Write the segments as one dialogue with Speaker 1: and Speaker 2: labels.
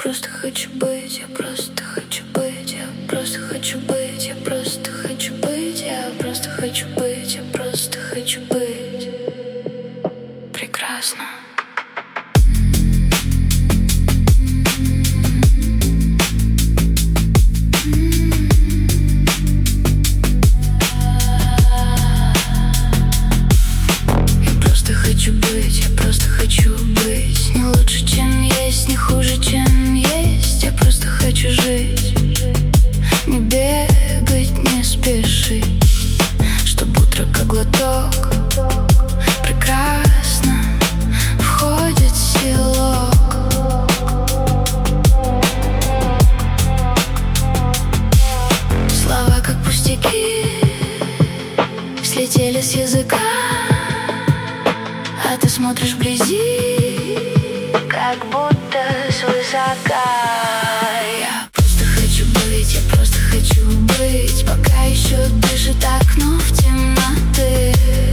Speaker 1: просто хочу быть, я просто хочу быть, я просто хочу быть, я просто хочу быть, я просто хочу быть, я просто хочу быть прекрасно. Я просто хочу быть не лучше, чем есть, не хуже, чем есть. Я просто хочу жить, не бегать, не спешить, чтоб утро как глоток прекрасно входит селок. Слова как пустяки слетели с языка, а ты смотришь вблизи, как будто свысока. Я просто хочу быть, я просто хочу быть, пока еще дышит окно в темноты.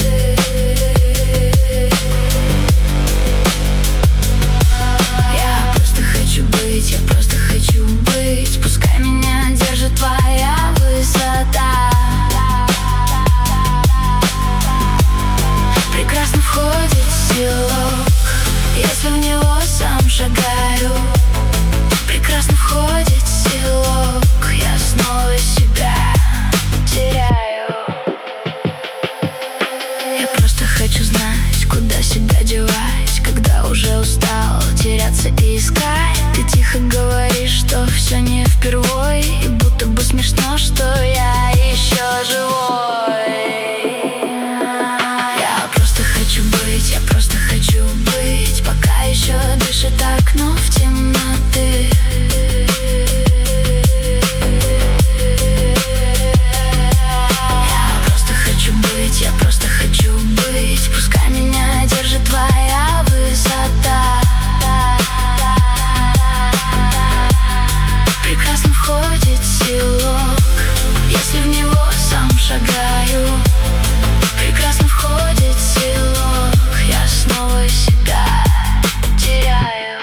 Speaker 1: Я просто хочу быть, я просто хочу быть, пускай меня держит твоя высота. Прекрасно входит селок, если в него сам шагаю. Прекрасно входит селок, я снова себя теряю. Я просто хочу знать, куда себя девать, когда уже устал теряться и искать. Ты тихо говоришь, что все не впервой, и будто бы смешно, что я еще живой. Я просто хочу быть, пока еще дышит окно в темноты. Я просто хочу быть, пускай меня держит твоя высота. Прекрасно входит селок, если в него сам шагаю. Прекрасно входит селок, я снова себя теряю.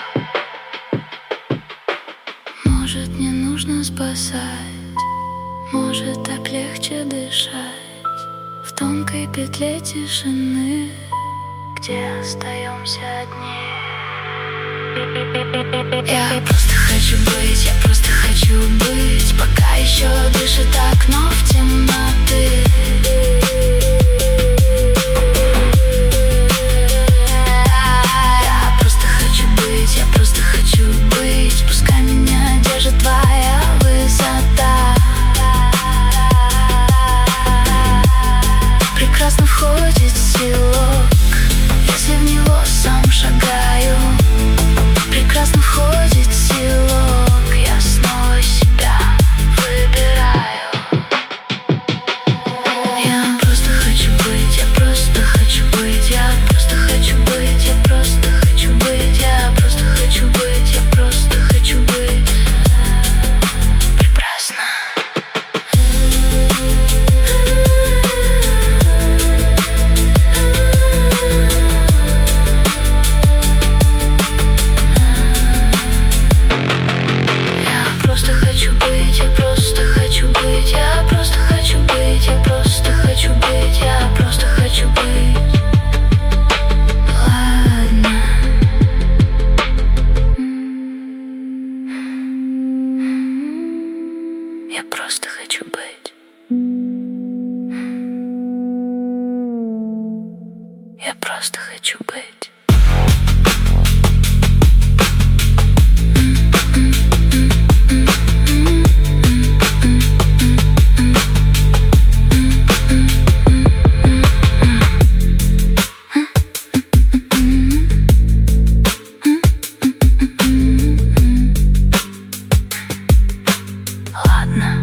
Speaker 1: Может, не нужно спасать, может, так легче дышать в тонкой петле тишины, где остаемся одни. Я просто хочу быть, пока еще дышит окно в темноты. Я просто хочу быть, пускай меня держит твоя высота. Прекрасно входит селок, если в него сам шагаю. Прекрасно входит селок, я снова себя выбираю. Я просто хочу быть, я просто хочу быть, я просто хочу быть, я просто хочу быть, я просто хочу быть, я просто хочу быть прекрасно. Я просто хочу быть, я просто хочу быть, я просто хочу быть, я просто хочу быть, я просто хочу быть. Ладно. Я просто хочу быть. Я просто хочу быть. Ладно.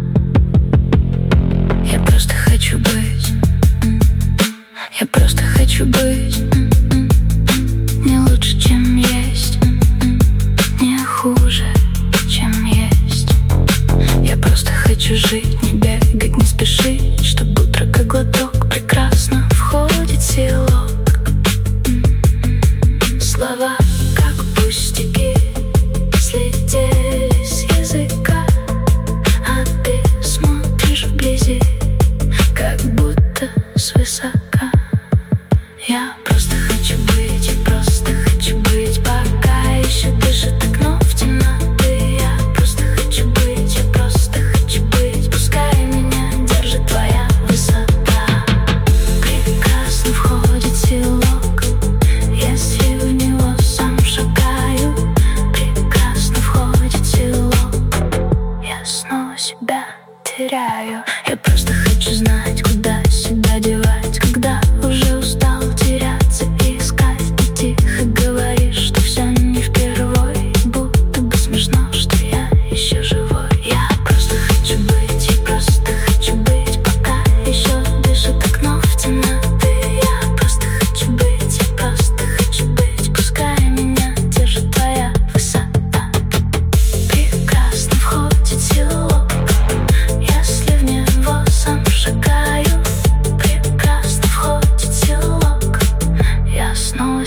Speaker 1: Я просто хочу быть. Я просто хочу быть не лучше, чем есть, не хуже, чем есть. Я просто хочу жить, не бегать, не спешить, чтоб утро как глоток прекрасно входит селок. Слова как пустяки слетели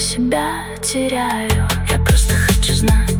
Speaker 1: себя теряю. Я просто хочу знать.